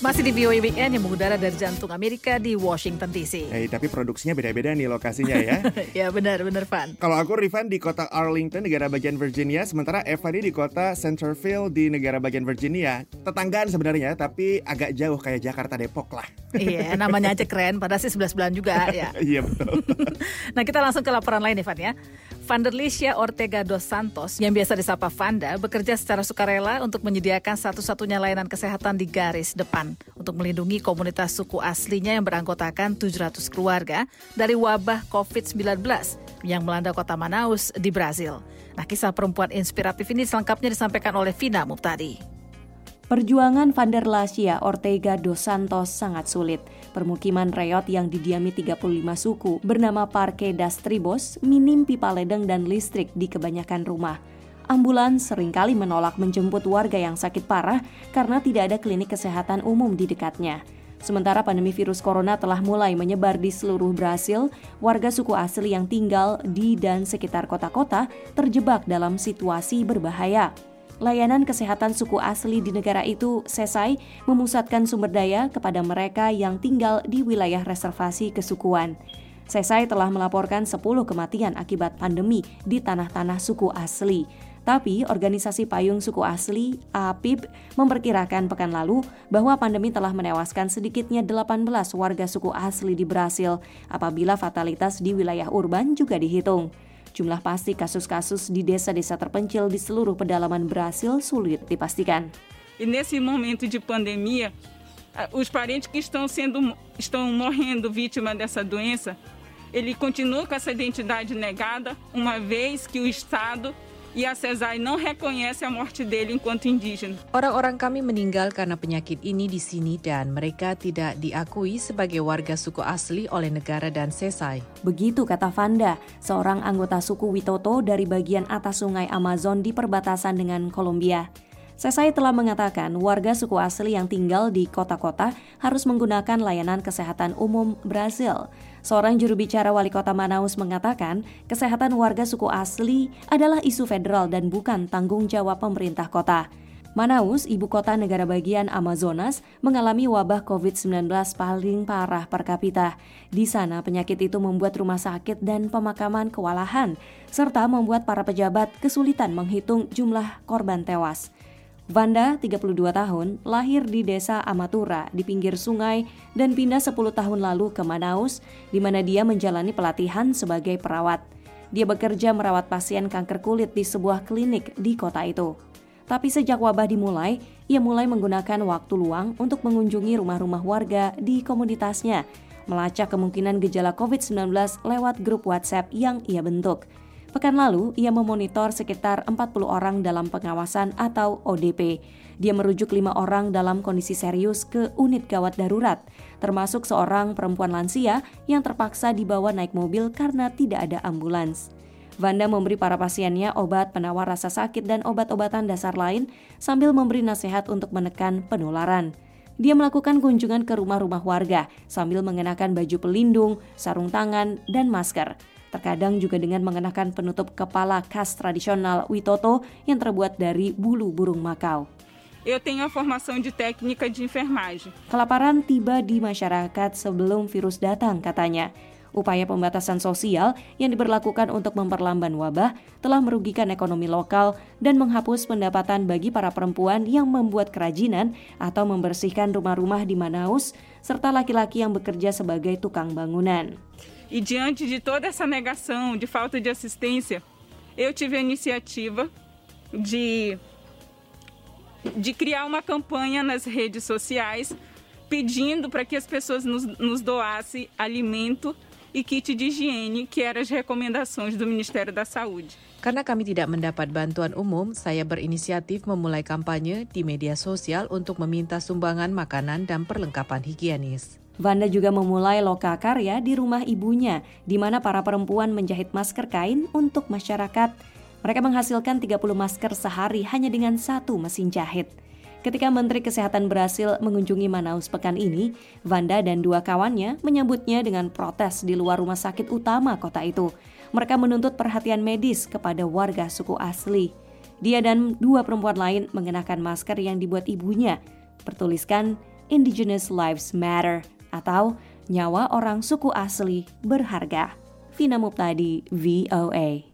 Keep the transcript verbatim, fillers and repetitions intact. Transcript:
Masih di V O A Weekend yang mengudara dari jantung Amerika di Washington D C. Eh, tapi produksinya beda-beda nih lokasinya ya. Ya benar-benar Van. Kalau aku Rifan di kota Arlington, negara bagian Virginia, sementara Eva di kota Centerville di negara bagian Virginia. Tetanggaan sebenarnya, tapi agak jauh kayak Jakarta Depok lah. Iya, namanya aja keren, padahal sih sebelah-sebelahan juga ya. Iya betul. Nah, kita langsung ke laporan lain nih Van ya. Vanderlicia Ortega dos Santos yang biasa disapa Vanda bekerja secara sukarela untuk menyediakan satu-satunya layanan kesehatan di garis depan untuk melindungi komunitas suku aslinya yang beranggotakan tujuh ratus keluarga dari wabah covid sembilan belas yang melanda kota Manaus di Brazil. Nah, kisah perempuan inspiratif ini selengkapnya disampaikan oleh Vina Muptadi. Perjuangan Vanderlicia Ortega dos Santos sangat sulit. Permukiman reot yang didiami tiga puluh lima suku bernama Parque das Tribos minim pipa ledeng dan listrik di kebanyakan rumah. Ambulans seringkali menolak menjemput warga yang sakit parah karena tidak ada klinik kesehatan umum di dekatnya. Sementara pandemi virus corona telah mulai menyebar di seluruh Brasil, warga suku asli yang tinggal di dan sekitar kota-kota terjebak dalam situasi berbahaya. Layanan kesehatan suku asli di negara itu, SESAI, memusatkan sumber daya kepada mereka yang tinggal di wilayah reservasi kesukuan. SESAI telah melaporkan sepuluh kematian akibat pandemi di tanah-tanah suku asli. Tapi organisasi payung suku asli, A P I B, memperkirakan pekan lalu bahwa pandemi telah menewaskan sedikitnya delapan belas warga suku asli di Brasil apabila fatalitas di wilayah urban juga dihitung. Jumlah pasti kasus-kasus di desa-desa terpencil di seluruh pedalaman Brasil sulit dipastikan. E nesse momento de pandemia, os parentes que estão sendo estão morrendo vítima dessa doença, ele continua com essa identidade negada, uma vez que o Estado e a SESAI não reconhece a morte dele enquanto indígena. Orang-orang kami meninggal karena penyakit ini di sini dan mereka tidak diakui sebagai warga suku asli oleh negara dan SESAI. Begitu kata Vanda, seorang anggota suku Witoto dari bagian atas sungai Amazon di perbatasan dengan Kolombia. SESAI telah mengatakan warga suku asli yang tinggal di kota-kota harus menggunakan layanan kesehatan umum Brasil. Seorang juru bicara wali kota Manaus mengatakan kesehatan warga suku asli adalah isu federal dan bukan tanggung jawab pemerintah kota. Manaus, ibu kota negara bagian Amazonas, mengalami wabah covid sembilan belas paling parah per kapita. Di sana penyakit itu membuat rumah sakit dan pemakaman kewalahan, serta membuat para pejabat kesulitan menghitung jumlah korban tewas. Vanda, tiga puluh dua tahun, lahir di desa Amatura di pinggir sungai dan pindah sepuluh tahun lalu ke Manaus, di mana dia menjalani pelatihan sebagai perawat. Dia bekerja merawat pasien kanker kulit di sebuah klinik di kota itu. Tapi sejak wabah dimulai, ia mulai menggunakan waktu luang untuk mengunjungi rumah-rumah warga di komunitasnya, melacak kemungkinan gejala covid sembilan belas lewat grup WhatsApp yang ia bentuk. Pekan lalu, ia memonitor sekitar empat puluh orang dalam pengawasan atau O D P. Dia merujuk lima orang dalam kondisi serius ke unit gawat darurat, termasuk seorang perempuan lansia yang terpaksa dibawa naik mobil karena tidak ada ambulans. Vanda memberi para pasiennya obat penawar rasa sakit dan obat-obatan dasar lain sambil memberi nasihat untuk menekan penularan. Dia melakukan kunjungan ke rumah-rumah warga sambil mengenakan baju pelindung, sarung tangan, dan masker. Terkadang juga dengan mengenakan penutup kepala khas tradisional Witoto yang terbuat dari bulu burung makau. Eu tenho a formação de técnica de enfermagem. Kelaparan tiba di masyarakat sebelum virus datang, katanya. Upaya pembatasan sosial yang diberlakukan untuk memperlambat wabah telah merugikan ekonomi lokal dan menghapus pendapatan bagi para perempuan yang membuat kerajinan atau membersihkan rumah-rumah di Manaus, serta laki-laki yang bekerja sebagai tukang bangunan. E diante de toda essa negação, de falta de assistência, eu tive a iniciativa de, de criar uma campanha nas redes sociais pedindo para que as pessoas nos, nos doassem alimento e kit de higiene, que eram as recomendações do Ministério da Saúde. Karena kami tidak mendapat bantuan umum, saya berinisiatif memulai kampanye di media sosial untuk meminta sumbangan makanan dan perlengkapan higienis. Vanda juga memulai loka karya di rumah ibunya, di mana para perempuan menjahit masker kain untuk masyarakat. Mereka menghasilkan tiga puluh masker sehari hanya dengan satu mesin jahit. Ketika Menteri Kesehatan Brasil mengunjungi Manaus pekan ini, Vanda dan dua kawannya menyambutnya dengan protes di luar rumah sakit utama kota itu. Mereka menuntut perhatian medis kepada warga suku asli. Dia dan dua perempuan lain mengenakan masker yang dibuat ibunya, bertuliskan Indigenous Lives Matter atau nyawa orang suku asli berharga. Vina Muptadi, V O A.